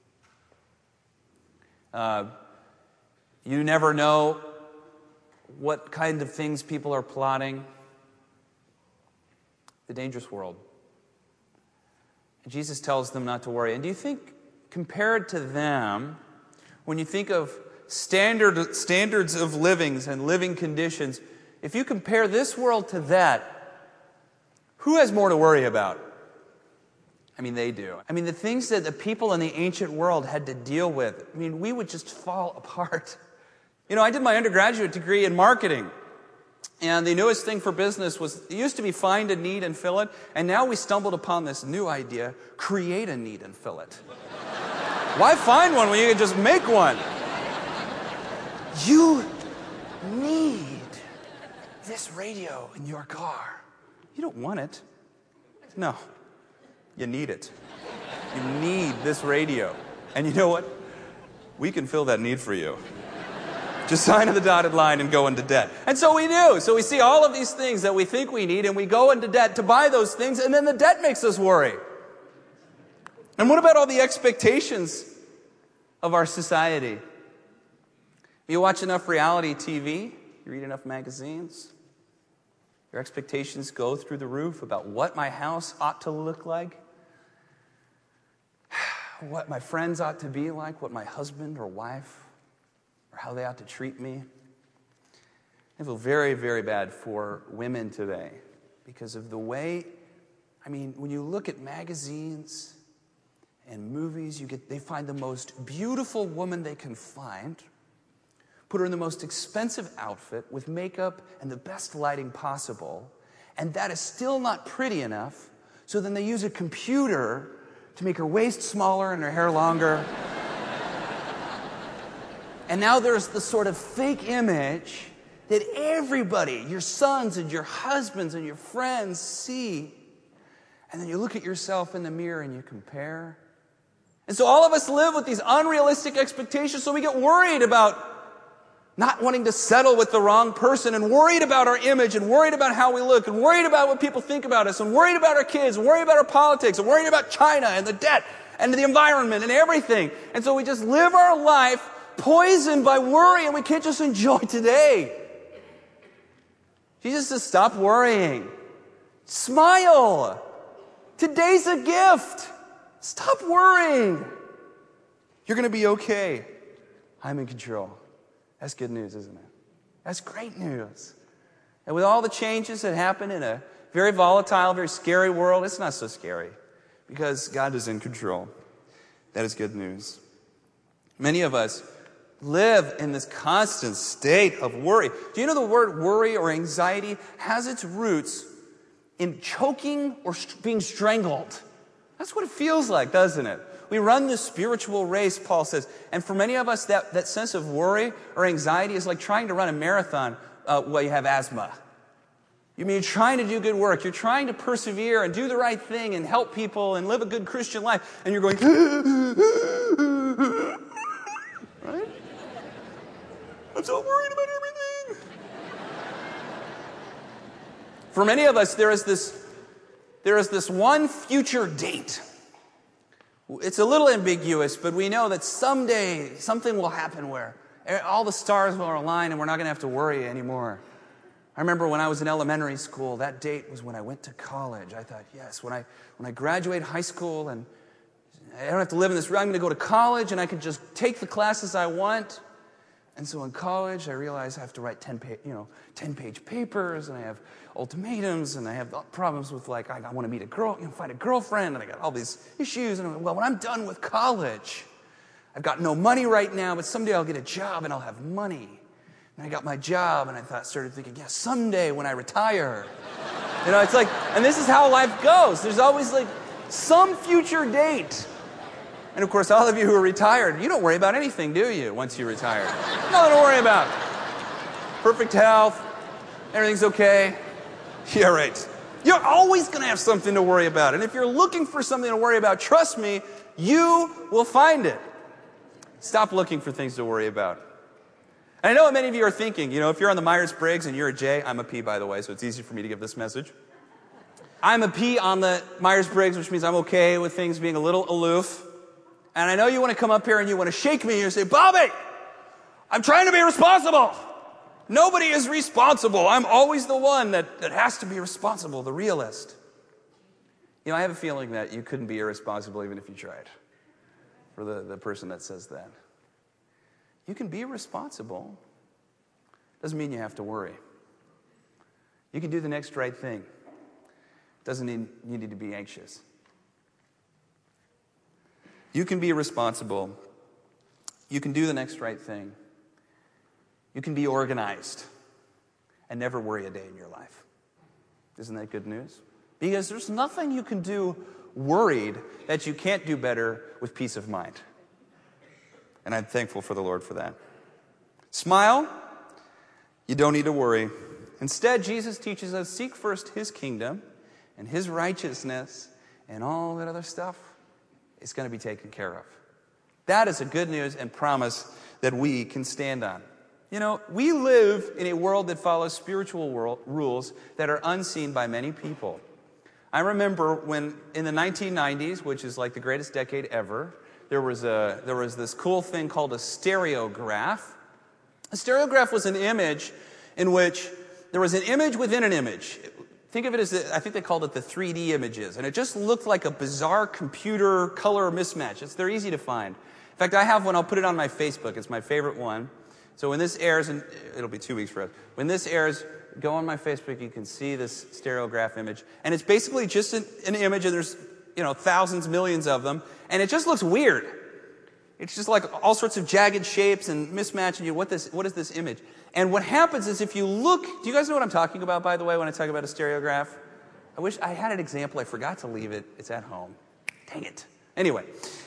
Uh, you never know what kind of things people are plotting. the dangerous world. And Jesus tells them not to worry. And do you think, compared to them, when you think of standard standards of livings and living conditions, if you compare this world to that, who has more to worry about? I mean, they do. I mean, the things that the people in the ancient world had to deal with, I mean, we would just fall apart. You know, I did my undergraduate degree in marketing. And the newest thing for business was, it used to be find a need and fill it. And now we stumbled upon this new idea, create a need and fill it. Why find one when you can just make one? You need this radio in your car. You don't want it. No. You need it. You need this radio. And you know what? We can fill that need for you. Just sign on the dotted line and go into debt. And so we do. So we see all of these things that we think we need, and we go into debt to buy those things, and then the debt makes us worry. And what about all the expectations of our society? You watch enough reality T V, you read enough magazines, your expectations go through the roof about what my house ought to look like, what my friends ought to be like, what my husband or wife, or how they ought to treat me. I feel very, very bad for women today because of the way, I mean, when you look at magazines and movies, you get they find the most beautiful woman they can find, put her in the most expensive outfit with makeup and the best lighting possible, and that is still not pretty enough, so then they use a computer to make her waist smaller and her hair longer. And now there's the sort of fake image that everybody, your sons and your husbands and your friends see. And then you look at yourself in the mirror and you compare. And so all of us live with these unrealistic expectations, so we get worried about not wanting to settle with the wrong person, and worried about our image, and worried about how we look, and worried about what people think about us, and worried about our kids, and worried about our politics, and worried about China and the debt and the environment and everything. And so we just live our life poisoned by worry, and we can't just enjoy today. Jesus says, stop worrying. Smile. Today's a gift. Stop worrying. You're going to be okay. I'm in control. That's good news, isn't it? That's great news. And with all the changes that happen in a very volatile, very scary world, it's not so scary because God is in control. That is good news. Many of us live in this constant state of worry. Do you know the word worry or anxiety has its roots in choking or st- being strangled? That's what it feels like, doesn't it? We run this spiritual race, Paul says. And for many of us, that, that sense of worry or anxiety is like trying to run a marathon uh, while you have asthma. You mean you're trying to do good work. You're trying to persevere and do the right thing and help people and live a good Christian life. And you're going, right? I'm so worried about everything. For many of us, there is this, there is this one future date. It's a little ambiguous, but we know that someday something will happen where all the stars will align and we're not going to have to worry anymore. I remember when I was in elementary school, that date was when I went to college. I thought, yes, when I when I graduate high school and I don't have to live in this, I'm going to go to college and I can just take the classes I want. And so in college, I realized I have to write ten, pa- you know, ten-page papers, and I have ultimatums, and I have problems with, like, I, I want to meet a girl, you know, find a girlfriend, and I got all these issues. And I'm like, well, when I'm done with college, I've got no money right now, but someday I'll get a job and I'll have money. And I got my job, and I thought, started thinking, yeah, someday when I retire. You know, it's like, and this is how life goes. There's always, like, some future date. And of course, all of you who are retired, you don't worry about anything, do you, once you're retired? Nothing to worry about. Perfect health. Everything's okay. Yeah, right. You're always going to have something to worry about. And if you're looking for something to worry about, trust me, you will find it. Stop looking for things to worry about. And I know what many of you are thinking. You know, if you're on the Myers-Briggs and you're a J, I'm a P, by the way, so it's easy for me to give this message. I'm a P on the Myers-Briggs, which means I'm okay with things being a little aloof. And I know you want to come up here and you want to shake me and say, Bobby, I'm trying to be responsible. Nobody is responsible. I'm always the one that, that has to be responsible, the realist. You know, I have a feeling that you couldn't be irresponsible even if you tried, for the, the person that says that. You can be responsible. Doesn't mean you have to worry. You can do the next right thing. Doesn't mean you need to be anxious. You can be responsible. You can do the next right thing. You can be organized and never worry a day in your life. Isn't that good news? Because there's nothing you can do worried that you can't do better with peace of mind. And I'm thankful for the Lord for that. Smile. You don't need to worry. Instead, Jesus teaches us, seek first his kingdom and his righteousness, and all that other stuff is going to be taken care of. That is a good news and promise that we can stand on. You know, we live in a world that follows spiritual world, rules that are unseen by many people. I remember when in the nineteen nineties, which is like the greatest decade ever, there was a there was this cool thing called a stereograph. A stereograph was an image in which there was an image within an image. Think of it as, the, I think they called it the three D images. And it just looked like a bizarre computer color mismatch. It's, they're easy to find. In fact, I have one. I'll put it on my Facebook. It's my favorite one. So when this airs, and it'll be two weeks for us. When this airs, go on my Facebook. You can see this stereograph image. And it's basically just an, an image, and there's, you know, thousands, millions of them. And it just looks weird. It's just like all sorts of jagged shapes and mismatching you. What this? What is this image? And what happens is if you look... Do you guys know what I'm talking about, by the way, when I talk about a stereograph? I wish I had an example. I forgot to leave it. It's at home. Dang it. Anyway,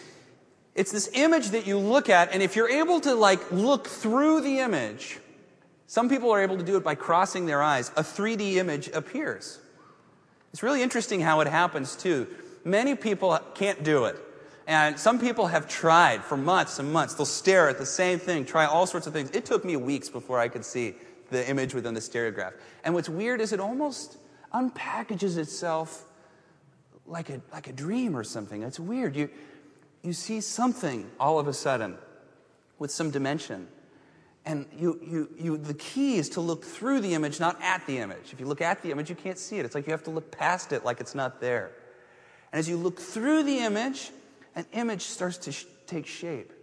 it's this image that you look at, and if you're able to, like, look through the image, some people are able to do it by crossing their eyes. A three D image appears. It's really interesting how it happens, too. Many people can't do it. And some people have tried for months and months. They'll stare at the same thing, try all sorts of things. It took me weeks before I could see the image within the stereograph. And what's weird is it almost unpackages itself like a like a dream or something. It's weird. You you see something all of a sudden with some dimension. And you you you the key is to look through the image, not at the image. If you look at the image, you can't see it. It's like you have to look past it like it's not there. And as you look through the image, an image starts to sh- take shape.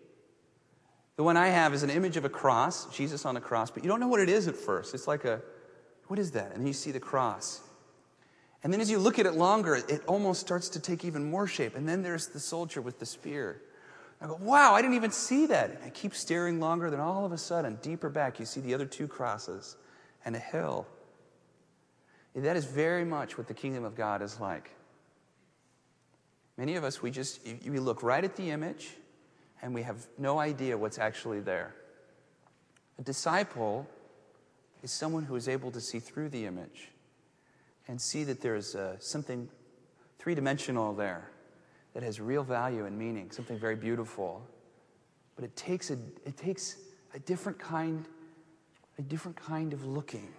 The one I have is an image of a cross, Jesus on a cross, but you don't know what it is at first. It's like a, what is that? And then you see the cross. And then as you look at it longer, it almost starts to take even more shape. And then there's the soldier with the spear. I go, wow, I didn't even see that. And I keep staring longer, then all of a sudden, deeper back, you see the other two crosses and a hill. And that is very much what the kingdom of God is like. Many of us, we just, we look right at the image, and we have no idea what's actually there. A disciple is someone who is able to see through the image and see that there's uh, something three-dimensional there that has real value and meaning, something very beautiful. But it takes a, it takes a different kind, a different kind of looking.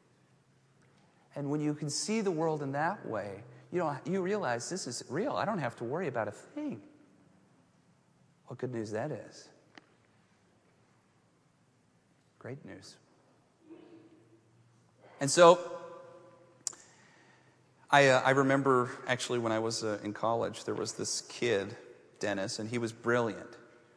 And when you can see the world in that way, You know, you realize this is real. I don't have to worry about a thing. What good news that is. Great news. And so, I, uh, I remember actually when I was uh, in college, there was this kid, Dennis, and he was brilliant.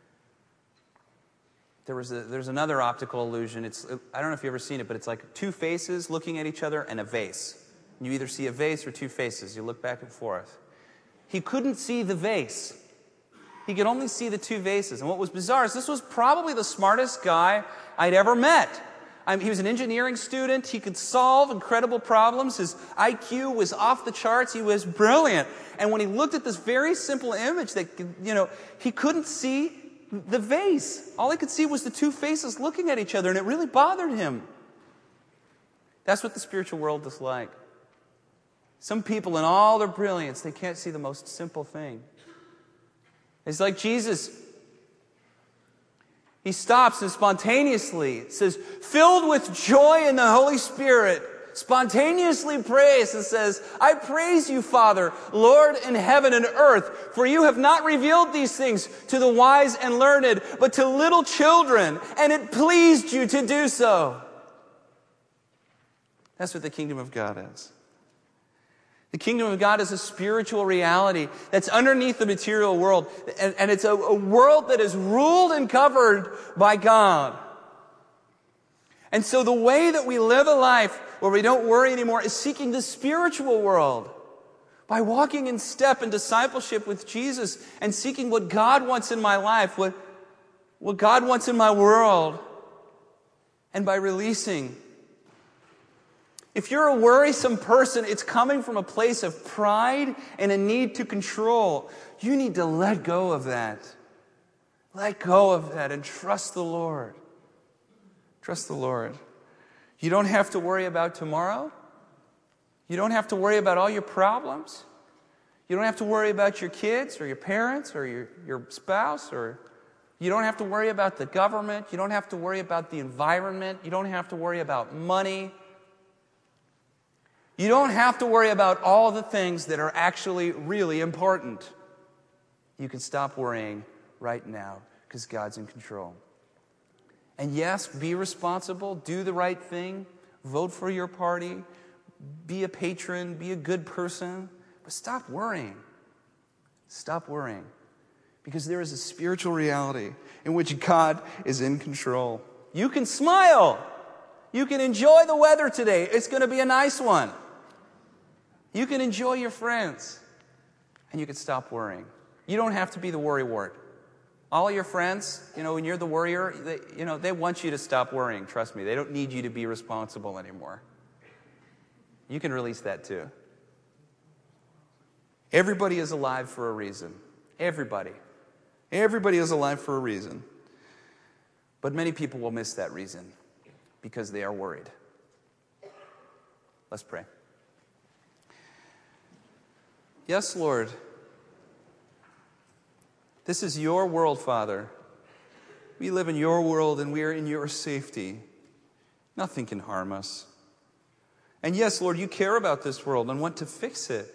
There was a, there's another optical illusion. It's I don't know if you've ever seen it, but it's like two faces looking at each other and a vase. You either see a vase or two faces. You look back and forth. He couldn't see the vase. He could only see the two vases. And what was bizarre is this was probably the smartest guy I'd ever met. I mean, he was an engineering student. He could solve incredible problems. His I Q was off the charts. He was brilliant. And when he looked at this very simple image that, you know, he couldn't see the vase. All he could see was the two faces looking at each other, and it really bothered him. That's what the spiritual world is like. Some people, in all their brilliance, they can't see the most simple thing. It's like Jesus. He stops and spontaneously says, filled with joy in the Holy Spirit, spontaneously prays and says, I praise you, Father, Lord in heaven and earth, for you have not revealed these things to the wise and learned, but to little children, and it pleased you to do so. That's what the kingdom of God is. The kingdom of God is a spiritual reality that's underneath the material world. And, and it's a, a world that is ruled and covered by God. And so the way that we live a life where we don't worry anymore is seeking the spiritual world. By walking in step in discipleship with Jesus and seeking what God wants in my life, what, what God wants in my world. And by releasing. If you're a worrisome person, it's coming from a place of pride and a need to control. You need to let go of that. Let go of that and trust the Lord. Trust the Lord. You don't have to worry about tomorrow. You don't have to worry about all your problems. You don't have to worry about your kids or your parents or your, your spouse, or you don't have to worry about the government. You don't have to worry about the environment. You don't have to worry about money. You don't have to worry about all the things that are actually really important. You can stop worrying right now because God's in control. And yes, be responsible, do the right thing, vote for your party, be a patron, be a good person, but stop worrying. Stop worrying. Because there is a spiritual reality in which God is in control. You can smile. You can enjoy the weather today. It's going to be a nice one. You can enjoy your friends. And you can stop worrying. You don't have to be the worrywart. All your friends, you know, when you're the worrier, they, you know, they want you to stop worrying. Trust me, they don't need you to be responsible anymore. You can release that too. Everybody is alive for a reason. Everybody. Everybody is alive for a reason. But many people will miss that reason because they are worried. Let's pray. Yes, Lord. This is your world, Father. We live in your world and we are in your safety. Nothing can harm us. And yes, Lord, you care about this world and want to fix it.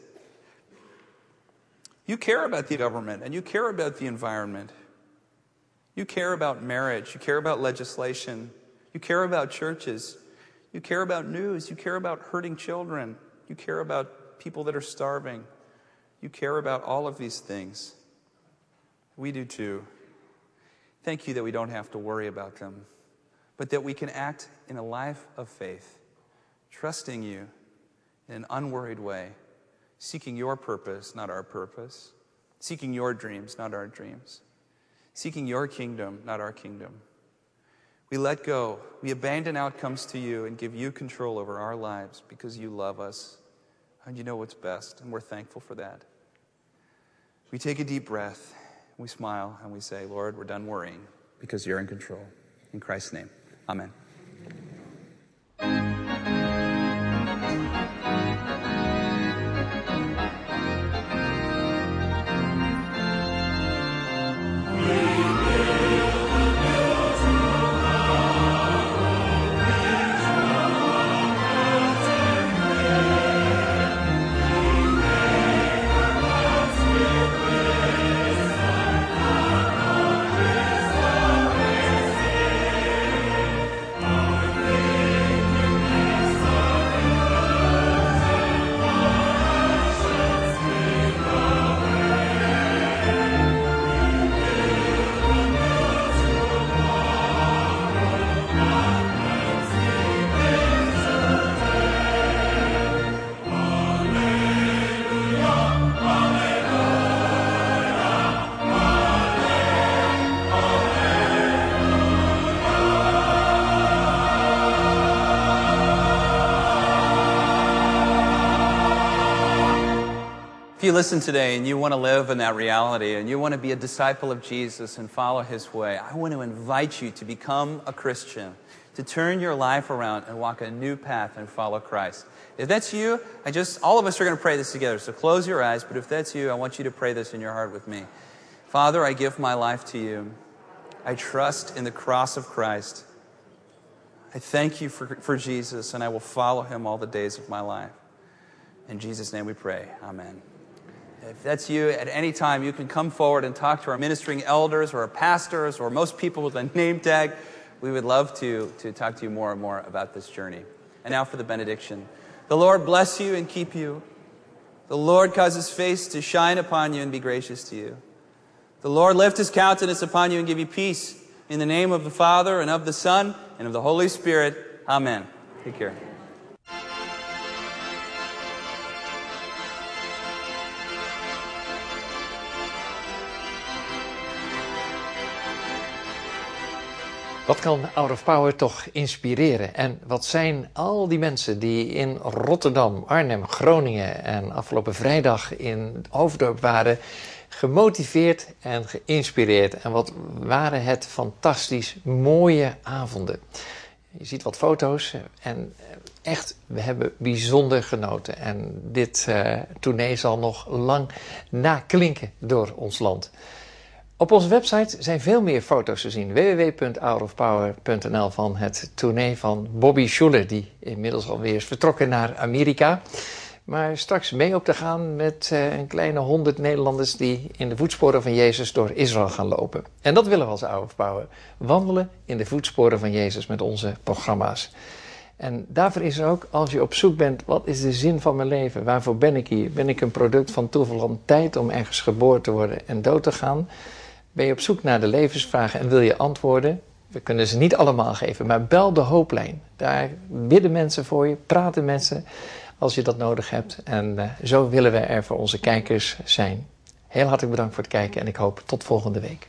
You care about the government and you care about the environment. You care about marriage. You care about legislation. You care about churches. You care about news. You care about hurting children. You care about people that are starving. You care about all of these things. We do too. Thank you that we don't have to worry about them, but that we can act in a life of faith, trusting you in an unworried way, seeking your purpose, not our purpose, seeking your dreams, not our dreams, seeking your kingdom, not our kingdom. We let go. We abandon outcomes to you and give you control over our lives because you love us and you know what's best, and we're thankful for that. We take a deep breath. We smile and we say, Lord, we're done worrying because you're in control. In Christ's name, amen. If you listen today and you want to live in that reality and you want to be a disciple of Jesus and follow his way, I want to invite you to become a Christian, to turn your life around and walk a new path and follow Christ. If that's you, I just, all of us are going to pray this together. So close your eyes, but if that's you, I want you to pray this in your heart with me. Father, I give my life to you. I trust in the cross of Christ. I thank you for, for Jesus, and I will follow him all the days of my life. In Jesus' name we pray. Amen. If that's you, at any time, you can come forward and talk to our ministering elders or our pastors or most people with a name tag. We would love to, to talk to you more and more about this journey. And now for the benediction. The Lord bless you and keep you. The Lord cause his face to shine upon you and be gracious to you. The Lord lift his countenance upon you and give you peace. In the name of the Father, and of the Son, and of the Holy Spirit. Amen. Take care. Wat kan Hour of Power toch inspireren? En wat zijn al die mensen die in Rotterdam, Arnhem, Groningen en afgelopen vrijdag in Hoofddorp waren gemotiveerd en geïnspireerd. En wat waren het fantastisch mooie avonden. Je ziet wat foto's en echt, we hebben bijzonder genoten. En dit uh, tournee zal nog lang naklinken door ons land. Op onze website zijn veel meer foto's te zien. w w w punt hour of power punt n l van het tournee van Bobby Schuller, die inmiddels alweer is vertrokken naar Amerika. Maar straks mee op te gaan met uh, een kleine honderd Nederlanders die in de voetsporen van Jezus door Israël gaan lopen. En dat willen we als Hour of Power. Wandelen in de voetsporen van Jezus met onze programma's. En daarvoor is er ook, als je op zoek bent, wat is de zin van mijn leven? Waarvoor ben ik hier? Ben ik een product van toeval om tijd om ergens geboren te worden en dood te gaan? Ben je op zoek naar de levensvragen en wil je antwoorden? We kunnen ze niet allemaal geven, maar bel de Hooplijn. Daar bidden mensen voor je, praten mensen als je dat nodig hebt. En uh, zo willen we er voor onze kijkers zijn. Heel hartelijk bedankt voor het kijken en ik hoop tot volgende week.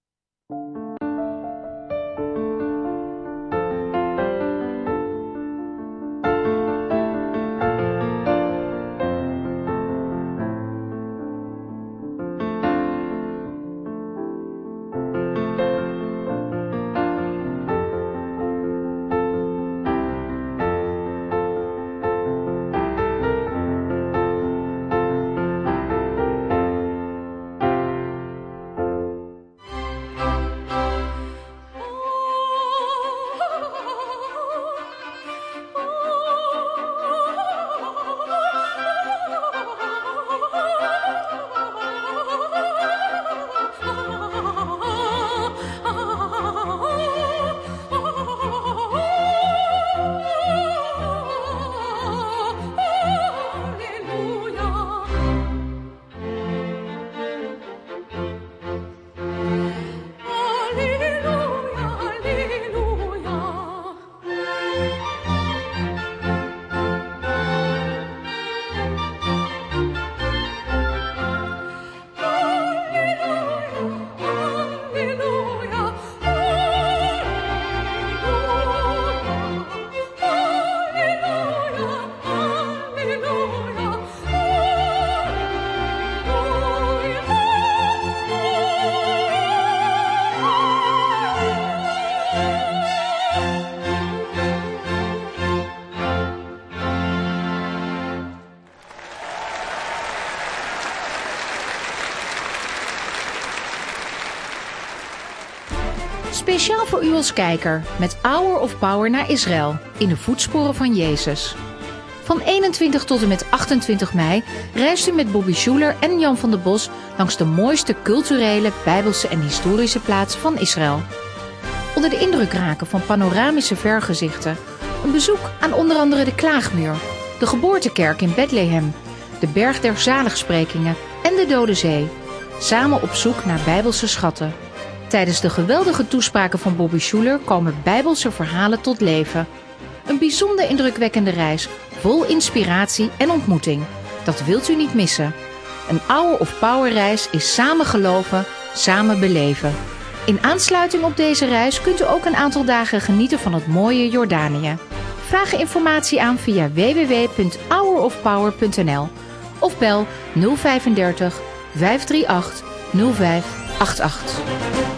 Speciaal voor u als kijker met Hour of Power naar Israël in de voetsporen van Jezus. Van eenentwintig tot en met achtentwintig mei reist u met Bobby Schuller en Jan van der Bos langs de mooiste culturele, bijbelse en historische plaatsen van Israël. Onder de indruk raken van panoramische vergezichten, een bezoek aan onder andere de Klaagmuur, de geboortekerk in Bethlehem, de Berg der Zaligsprekingen en de Dode Zee. Samen op zoek naar bijbelse schatten. Tijdens de geweldige toespraken van Bobby Schuller komen bijbelse verhalen tot leven. Een bijzonder indrukwekkende reis, vol inspiratie en ontmoeting. Dat wilt u niet missen. Een Hour of Power reis is samen geloven, samen beleven. In aansluiting op deze reis kunt u ook een aantal dagen genieten van het mooie Jordanië. Vraag informatie aan via w w w punt hour of power punt n l of bel nul drieënvijftig, vijf drie acht, nul vijf acht acht.